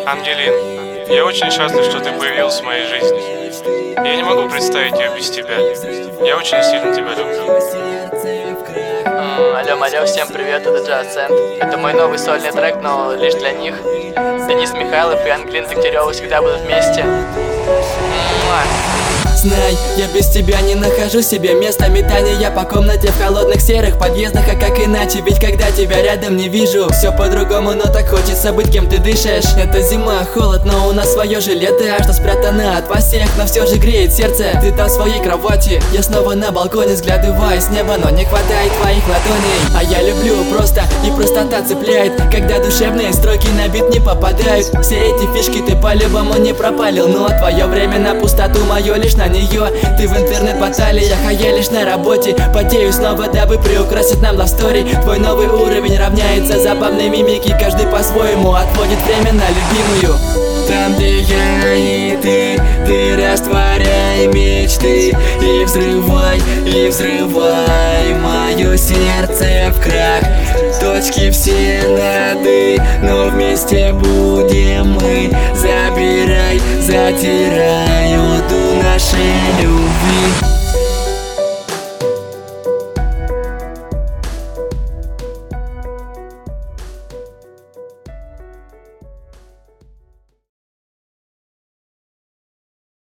Ангелин, я очень счастлив, что ты появилась в моей жизни. Я не могу представить ее без тебя. Я очень сильно тебя люблю. Алло, всем привет, это Джаз-Сент. Это мой новый сольный трек, но лишь для них. Денис Михайлов и Ангелин Дегтярева всегда будут вместе. Знай, я без тебя не нахожу себе места. Метания по комнате в холодных серых подъездах. А как иначе, ведь когда тебя рядом не вижу, все по-другому, но так хочется быть, кем ты дышишь. Это зима, холод, но у нас свое же лето, что спрятано от вас всех, но все же греет сердце. Ты там в своей кровати, я снова на балконе, взглядываю с неба, но не хватает твоих ладоней. А я люблю просто, и простота цепляет, когда душевные строки на бит не попадают. Все эти фишки ты по-любому не пропалил, но твое время на пустоту, мое лишь на нее. Ты в интернет-баталиях, а я лишь на работе. Потею снова, дабы приукрасить нам лавстори. Твой новый уровень равняется забавной мимики. Каждый по-своему отводит время на любимую. Там, где я и ты растворяй мечты. И взрывай мое сердце в крах. Точки все нады, но вместе будем мы. Забирай, затирай у нашей любви.